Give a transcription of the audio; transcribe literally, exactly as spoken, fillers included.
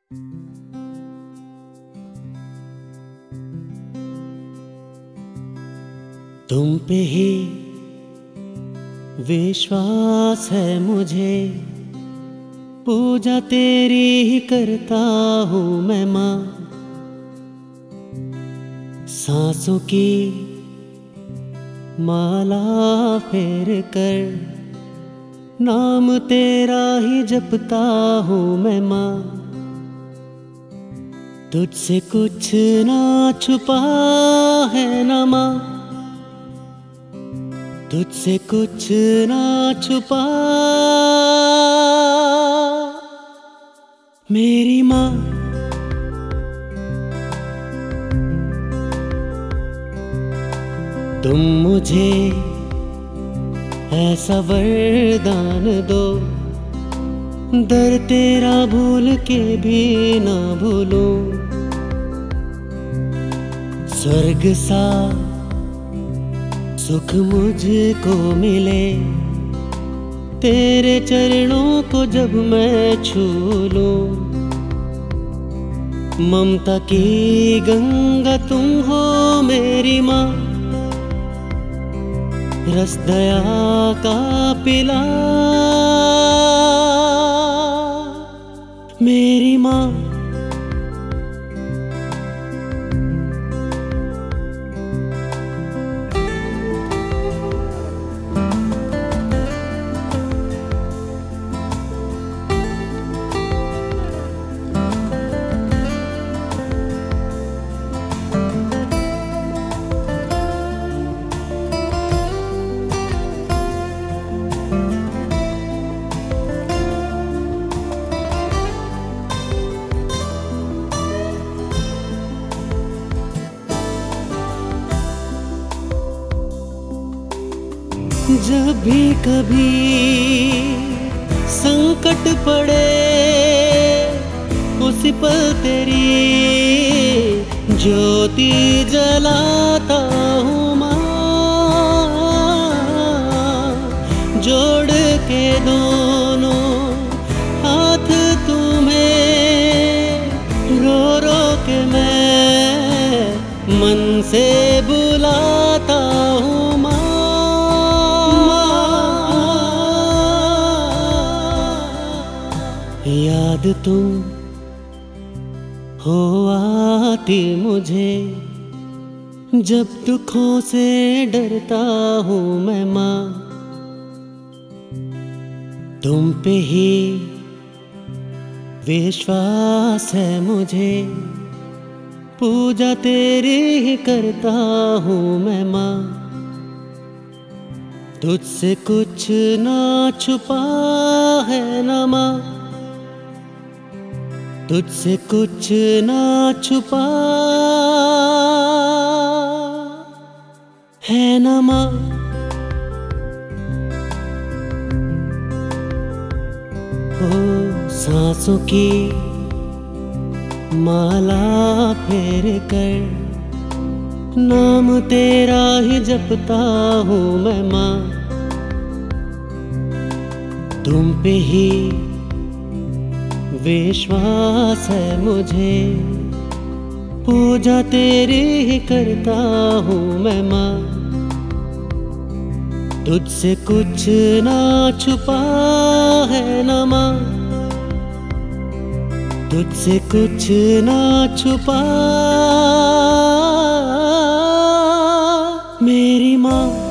तुम पे ही विश्वास है मुझे, पूजा तेरी ही करता हूँ मैं माँ। सांसों की माला फेर कर नाम तेरा ही जपता हूँ मैं माँ। तुझसे कुछ ना छुपा है ना माँ, तुझसे कुछ ना छुपा मेरी माँ। तुम मुझे ऐसा वरदान दो, दर तेरा भूल के भी ना भूलूं। स्वर्ग सा सुख मुझको मिले, तेरे चरणों को जब मैं छू लूं। ममता की गंगा तुम हो मेरी माँ, रस दया का पिला मेरी माँ। जब भी कभी संकट पड़े, उसी पल तेरी ज्योति जलाता हूँ माँ। जोड़ के दोनों हाथ तुम्हें रो रो के मैं मन से बुलाता हूँ माँ। याद तुम हो आती मुझे, जब दुखों से डरता हूँ मैं माँ। तुम पे ही विश्वास है मुझे, पूजा तेरी ही करता हूँ मैं माँ। तुझसे कुछ ना छुपा है ना माँ, तुझसे कुछ ना छुपा है ना माँ। हो सांसों की माला फेर कर नाम तेरा ही जपता हूँ मैं माँ। तुम पे ही विश्वास है मुझे, पूजा तेरी ही करता हूँ मैं माँ। तुझसे कुछ ना छुपा है ना माँ, तुझसे कुछ ना छुपा मेरी माँ।